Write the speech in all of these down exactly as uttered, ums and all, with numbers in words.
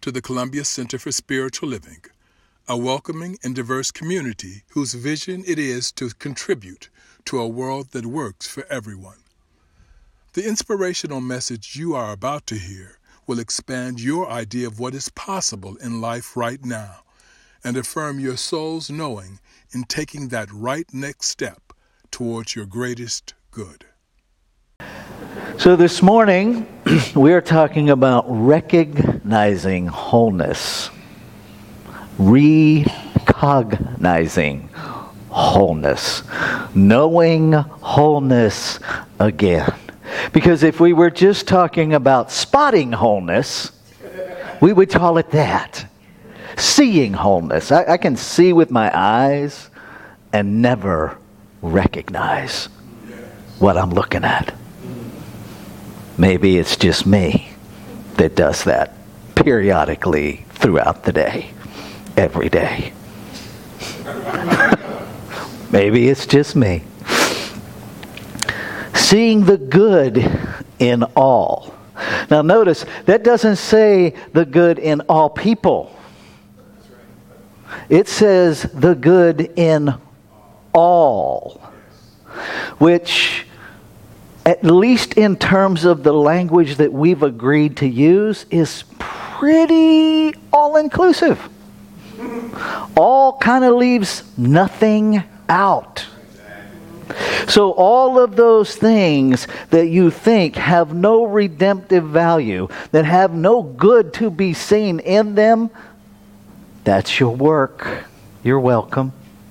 to the Columbia Center for Spiritual Living, a welcoming and diverse community whose vision it is to contribute to a world that works for everyone. The inspirational message you are about to hear will expand your idea of what is possible in life right now and affirm your soul's knowing in taking that right next step towards your greatest good. So this morning, we are talking about recognizing wholeness, recognizing wholeness, knowing wholeness again. Because if we were just talking about spotting wholeness, we would call it that. Seeing wholeness. I, I can see with my eyes and never recognize what I'm looking at. Maybe it's just me that does that periodically throughout the day, every day. Maybe it's just me. Seeing the good in all. Now notice, that doesn't say the good in all people. It says the good in all, which, at least in terms of the language that we've agreed to use, is pretty all-inclusive. All kind of leaves nothing out. So all of those things that you think have no redemptive value, that have no good to be seen in them, that's your work. You're welcome.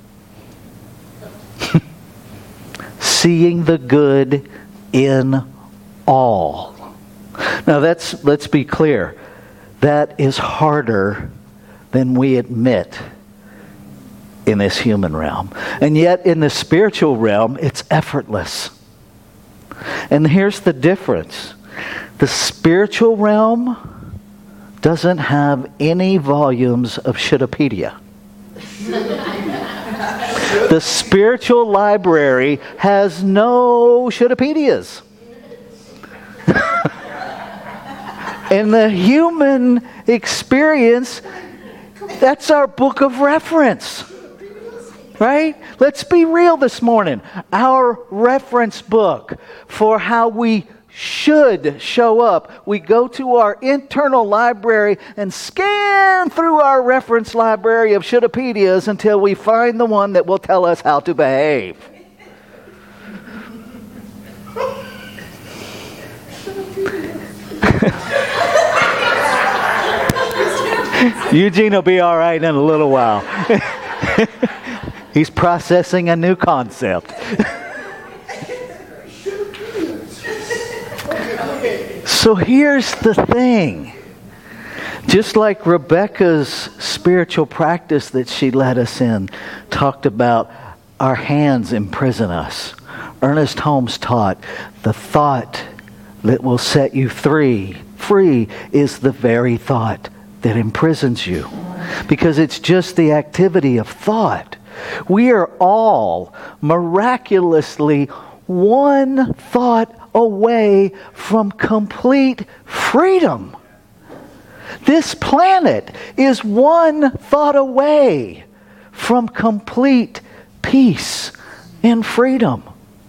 Seeing the good in all. Now that's, let's be clear. That is harder than we admit in this human realm. And yet in the spiritual realm, it's effortless. And here's the difference. The spiritual realm doesn't have any volumes of Shouldapedia. The spiritual library has no ShouldaPedias. In the human experience, that's our book of reference. Right? Let's be real this morning. Our reference book for how we should show up. We go to our internal library and scan through our reference library of ShouldaPedias until we find the one that will tell us how to behave. Eugene will be all right in a little while. He's processing a new concept. So here's the thing. Just like Rebecca's spiritual practice that she led us in talked about our hands imprison us. Ernest Holmes taught the thought that will set you free, free is the very thought that imprisons you. Because it's just the activity of thought. We are all miraculously one thought away from complete freedom. This planet is one thought away from complete peace and freedom.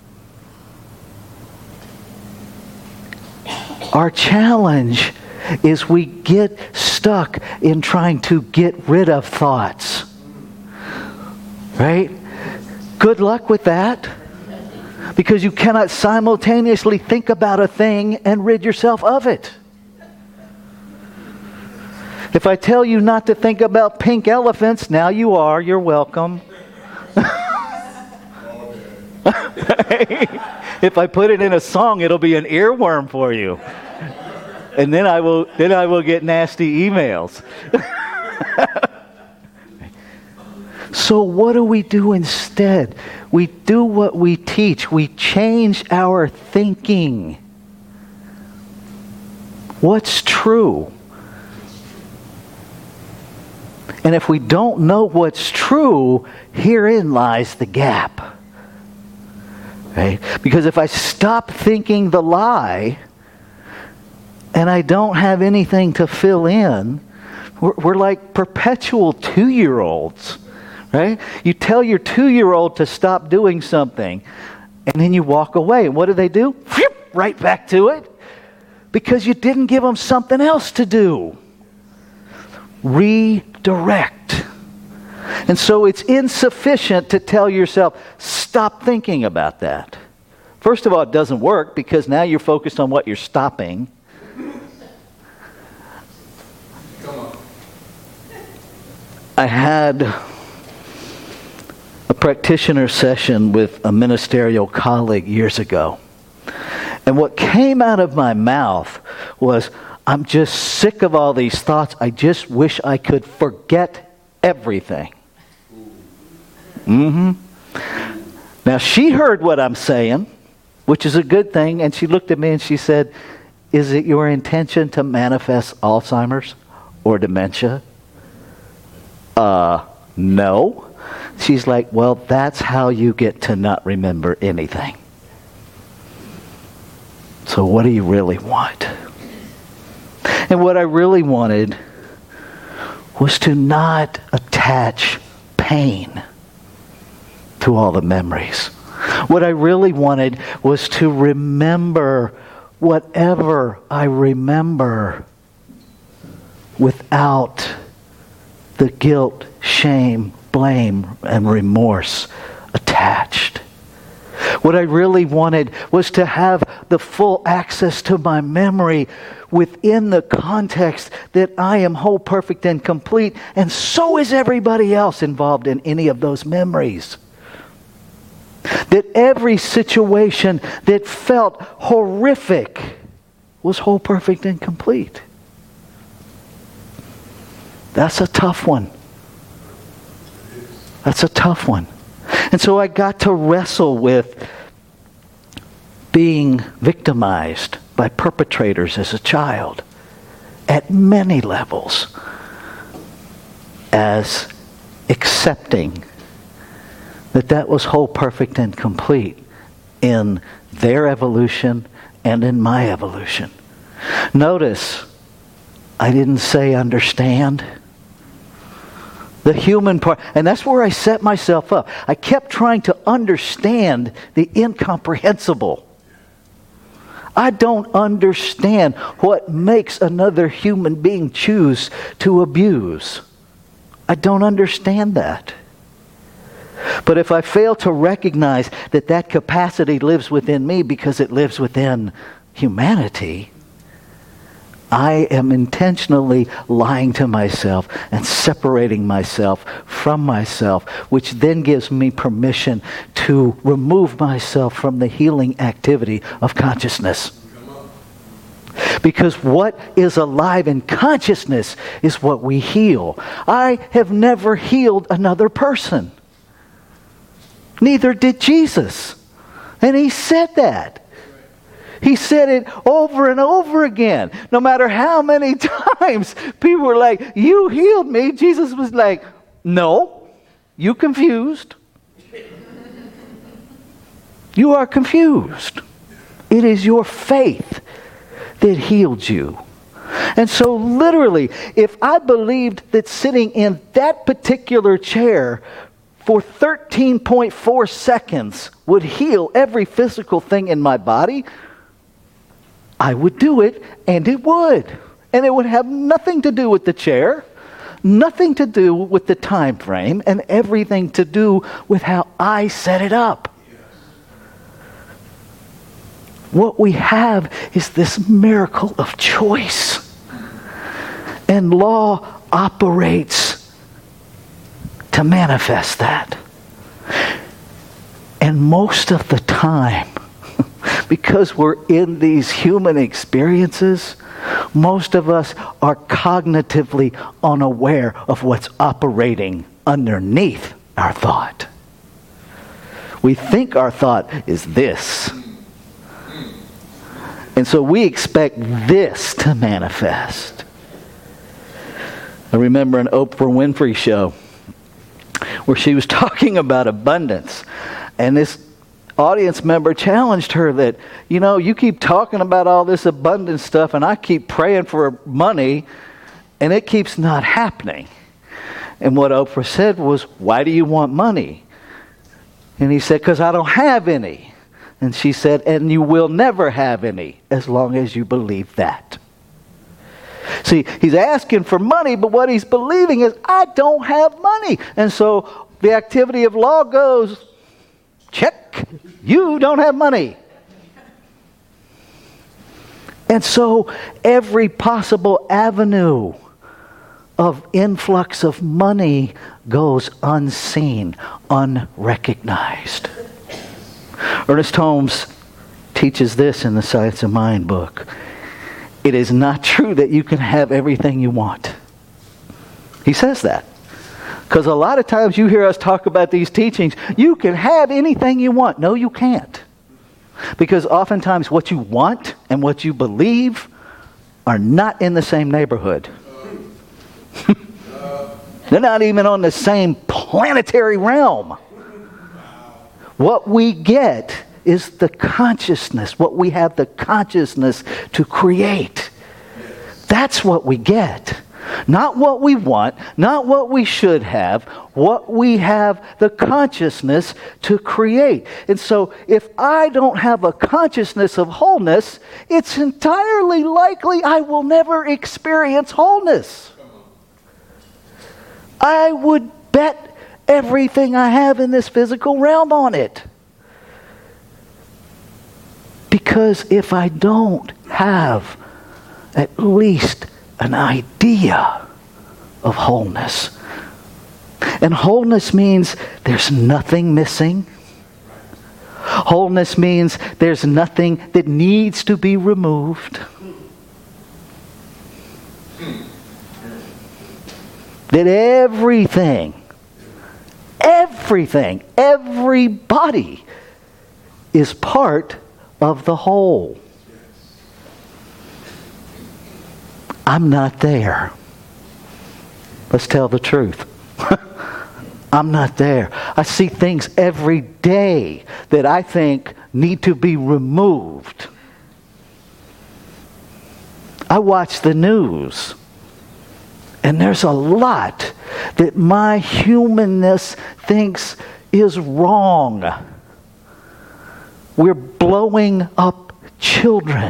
Our challenge is we get stuck in trying to get rid of thoughts. Right? Good luck with that. Because you cannot simultaneously think about a thing and rid yourself of it. If I tell you not to think about pink elephants, now you are. You're welcome. If I put it in a song, it'll be an earworm for you. And then I will then I will get nasty emails. So what do we do instead? We do what we teach. We change our thinking. What's true? And if we don't know what's true, herein lies the gap. Right? Because if I stop thinking the lie, and I don't have anything to fill in, We're, we're like perpetual two-year-olds, right? You tell your two-year-old to stop doing something, and then you walk away. And what do they do? Right back to it. Because you didn't give them something else to do. Redirect. And so it's insufficient to tell yourself, stop thinking about that. First of all, it doesn't work because now you're focused on what you're stopping. Come on. I had a practitioner session with a ministerial colleague years ago. And what came out of my mouth was, I'm just sick of all these thoughts. I just wish I could forget everything. Mm-hmm. Now, she heard what I'm saying, which is a good thing, and she looked at me and she said, is it your intention to manifest Alzheimer's or dementia? Uh, no. She's like, well, that's how you get to not remember anything. So what do you really want? And what I really wanted was to not attach pain to all the memories. What I really wanted was to remember whatever I remember without the guilt, shame, blame, and remorse attached. What I really wanted was to have the full access to my memory within the context that I am whole, perfect, and complete, and so is everybody else involved in any of those memories. That every situation that felt horrific was whole, perfect, and complete. That's a tough one. That's a tough one. And so I got to wrestle with being victimized by perpetrators as a child at many levels, as accepting that that was whole, perfect, and complete in their evolution and in my evolution. Notice, I didn't say understand. The human part, and that's where I set myself up. I kept trying to understand the incomprehensible. I don't understand what makes another human being choose to abuse. I don't understand that. But if I fail to recognize that that capacity lives within me because it lives within humanity, I am intentionally lying to myself and separating myself from myself, which then gives me permission to remove myself from the healing activity of consciousness. Because what is alive in consciousness is what we heal. I have never healed another person. Neither did Jesus. And he said that. He said it over and over again. No matter how many times people were like, you healed me. Jesus was like, no, you confused. You are confused. It is your faith that healed you. And so literally, if I believed that sitting in that particular chair for thirteen point four seconds would heal every physical thing in my body, I would do it, and it would. And it would have nothing to do with the chair, nothing to do with the time frame, and everything to do with how I set it up. What we have is this miracle of choice. And law operates to manifest that. And most of the time, because we're in these human experiences, most of us are cognitively unaware of what's operating underneath our thought. We think our thought is this. And so we expect this to manifest. I remember an Oprah Winfrey show where she was talking about abundance. And this audience member challenged her that, you know, you keep talking about all this abundance stuff and I keep praying for money And it keeps not happening. And what Oprah said was, why do you want money? And he said, because I don't have any. And she said, and you will never have any as long as you believe that. See, he's asking for money, but what he's believing is, I don't have money. And so the activity of law goes, check, you don't have money. And so every possible avenue of influx of money goes unseen, unrecognized. Ernest Holmes teaches this in the Science of Mind book. It is not true that you can have everything you want. He says that. Because a lot of times you hear us talk about these teachings, you can have anything you want. No, you can't. Because oftentimes what you want and what you believe are not in the same neighborhood. They're not even on the same planetary realm. What we get is the consciousness, what we have the consciousness to create. That's what we get. Not what we want, not what we should have, what we have the consciousness to create. And so if I don't have a consciousness of wholeness, it's entirely likely I will never experience wholeness. I would bet everything I have in this physical realm on it. Because if I don't have at least an idea of wholeness, and wholeness means there's nothing missing. Wholeness means there's nothing that needs to be removed. That everything, everything, everybody is part of the whole. I'm not there. Let's tell the truth. I'm not there. I see things every day that I think need to be removed. I watch the news. And there's a lot that my humanness thinks is wrong. We're blowing up children.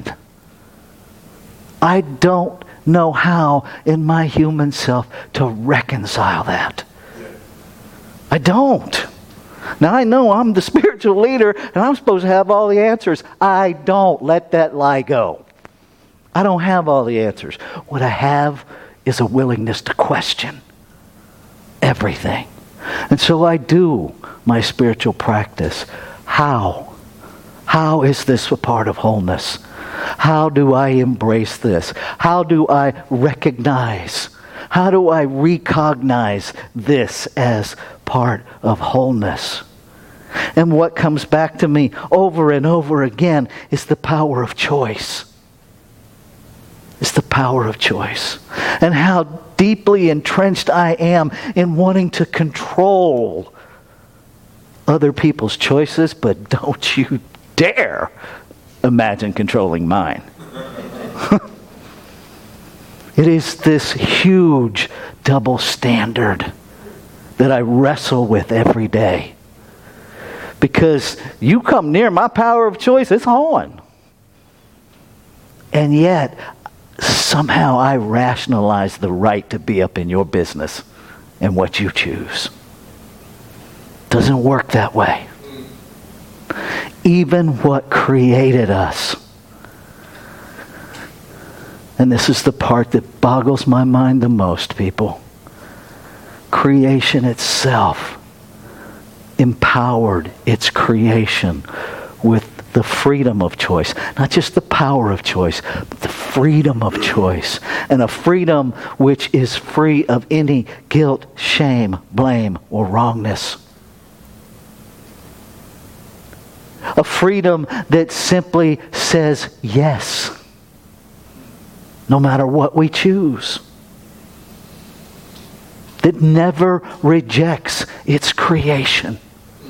I don't know how in my human self to reconcile that. I don't. Now I know I'm the spiritual leader and I'm supposed to have all the answers. I don't. Let that lie go. I don't have all the answers. What I have is a willingness to question everything. And so I do my spiritual practice. How? How is this a part of wholeness? How do I embrace this? How do I recognize? How do I recognize this as part of wholeness? And what comes back to me over and over again is the power of choice. It's the power of choice. And how deeply entrenched I am in wanting to control other people's choices, but don't you dare imagine controlling mine. It is this huge double standard that I wrestle with every day. Because you come near my power of choice, it's on. And yet, somehow I rationalize the right to be up in your business and what you choose. Doesn't work that way. Even what created us. And this is the part that boggles my mind the most, people. Creation itself empowered its creation with the freedom of choice. Not just the power of choice, but the freedom of choice. And a freedom which is free of any guilt, shame, blame, or wrongness. A freedom that simply says yes, no matter what we choose. That never rejects its creation.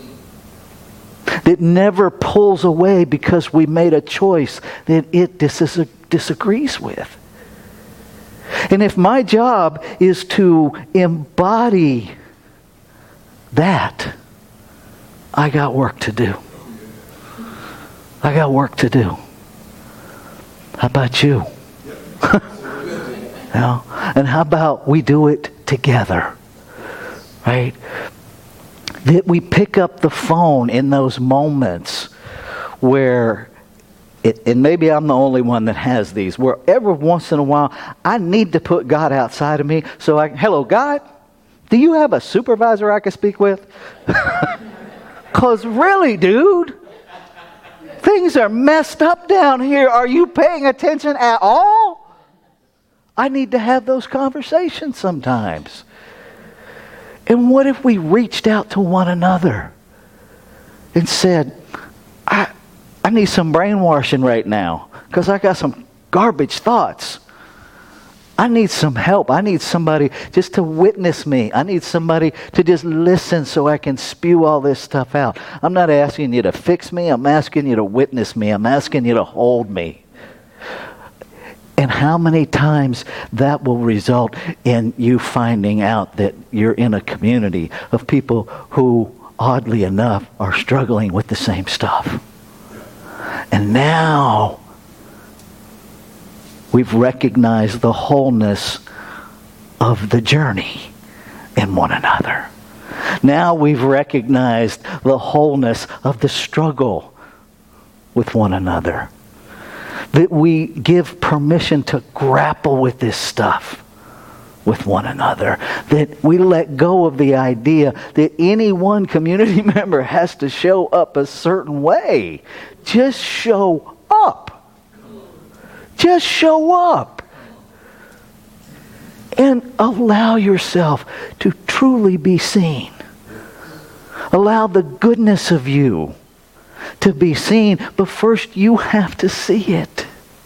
That never pulls away because we made a choice that it dis- disagrees with. And if my job is to embody that, I got work to do. I got work to do. How about you? You know? And how about we do it together? Right? That we pick up the phone in those moments where, it, and maybe I'm the only one that has these, where every once in a while I need to put God outside of me. So I, hello, God, do you have a supervisor I can speak with? Because really, dude, things are messed up down here. Are you paying attention at all? I need to have those conversations sometimes. And what if we reached out to one another and said, I, I need some brainwashing right now because I got some garbage thoughts. I need some help. I need somebody just to witness me. I need somebody to just listen so I can spew all this stuff out. I'm not asking you to fix me. I'm asking you to witness me. I'm asking you to hold me. And how many times that will result in you finding out that you're in a community of people who, oddly enough, are struggling with the same stuff. And now we've recognized the wholeness of the journey in one another. Now we've recognized the wholeness of the struggle with one another. That we give permission to grapple with this stuff with one another. That we let go of the idea that any one community member has to show up a certain way. Just show up. Just show up. And allow yourself to truly be seen. Allow the goodness of you to be seen, but first you have to see it.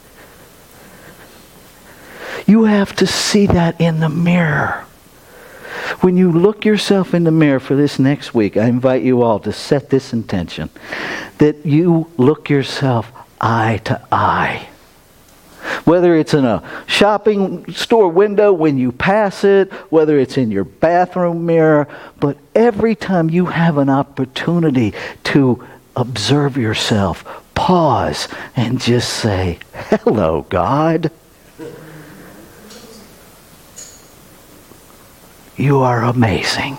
You have to see that in the mirror. When you look yourself in the mirror for this next week, I invite you all to set this intention, that you look yourself eye to eye. Whether it's in a shopping store window when you pass it, whether it's in your bathroom mirror, but every time you have an opportunity to observe yourself, pause, and just say, hello, God. You are amazing.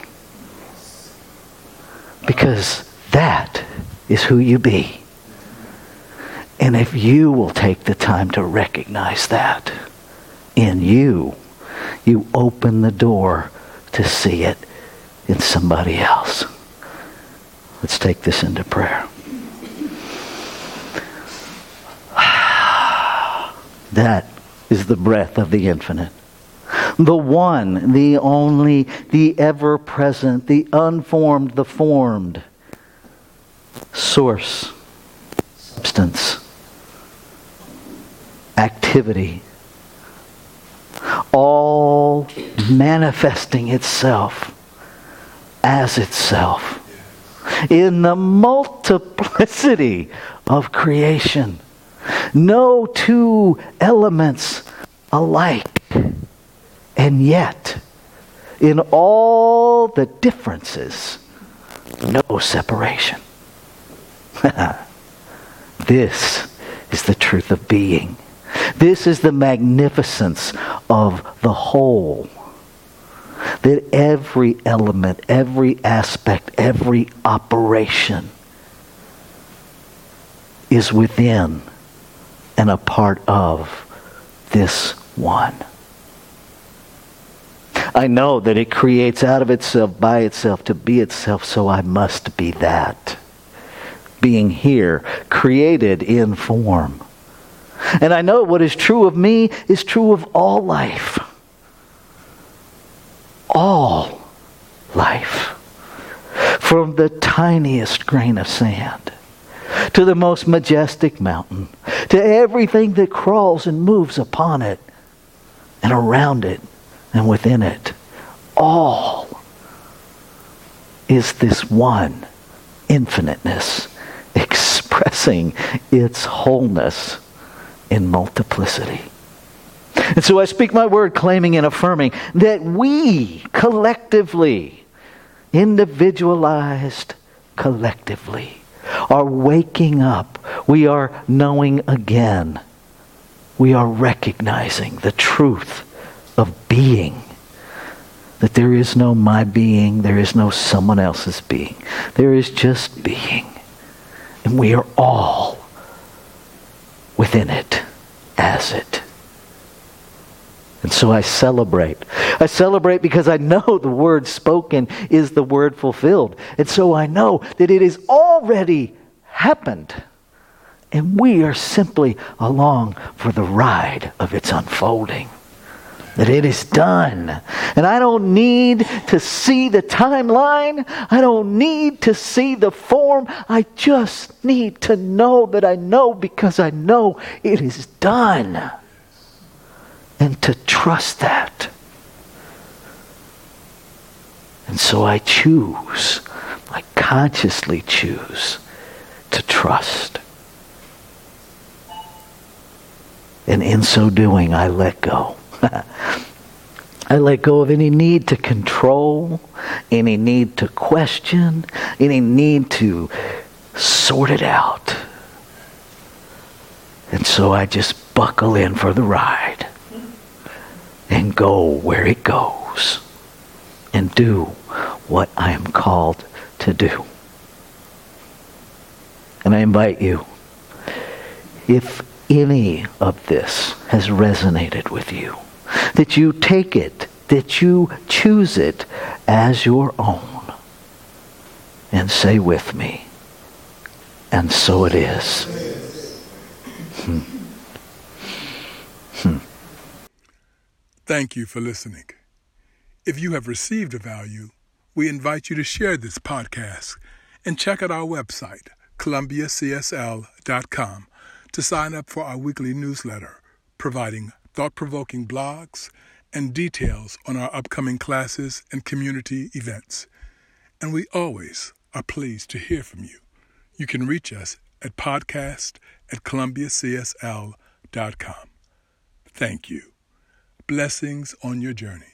Because that is who you be. And if you will take the time to recognize that in you, you open the door to see it in somebody else. Let's take this into prayer. That is the breath of the infinite. The one, the only, the ever-present, the unformed, the formed. Source, substance, activity. All manifesting itself as itself. In the multiplicity of creation. No two elements alike. And yet, in all the differences, no separation. This is the truth of being. This is the magnificence of the whole. That every element, every aspect, every operation is within and a part of this one. I know that it creates out of itself, by itself, to be itself, so I must be that. Being here, created in form. And I know what is true of me is true of all life. All life. From the tiniest grain of sand to the most majestic mountain, to everything that crawls and moves upon it and around it and within it. All is this one infiniteness expressing its wholeness in multiplicity. And so I speak my word, claiming and affirming that we collectively, individualized collectively, are waking up. We are knowing again. We are recognizing the truth of being. That there is no my being, there is no someone else's being. There is just being. And we are all within it, as it. And so I celebrate. I celebrate because I know the word spoken is the word fulfilled. And so I know that it has already happened. And we are simply along for the ride of its unfolding. That it is done. And I don't need to see the timeline. I don't need to see the form. I just need to know that I know because I know it is done. And to trust that. And so I choose, I consciously choose to trust. And in so doing, I let go. I let go of any need to control, any need to question, any need to sort it out. And so I just buckle in for the ride and go where it goes and do what I am called to do. And I invite you, if any of this has resonated with you, that you take it, that you choose it as your own, and say with me, and so it is. Hmm. Hmm. Thank you for listening. If you have received a value, we invite you to share this podcast and check out our website, columbia c s l dot com, to sign up for our weekly newsletter, providing thought-provoking blogs and details on our upcoming classes and community events. And we always are pleased to hear from you. You can reach us at podcast at columbia c s l dot com. Thank you. Blessings on your journey.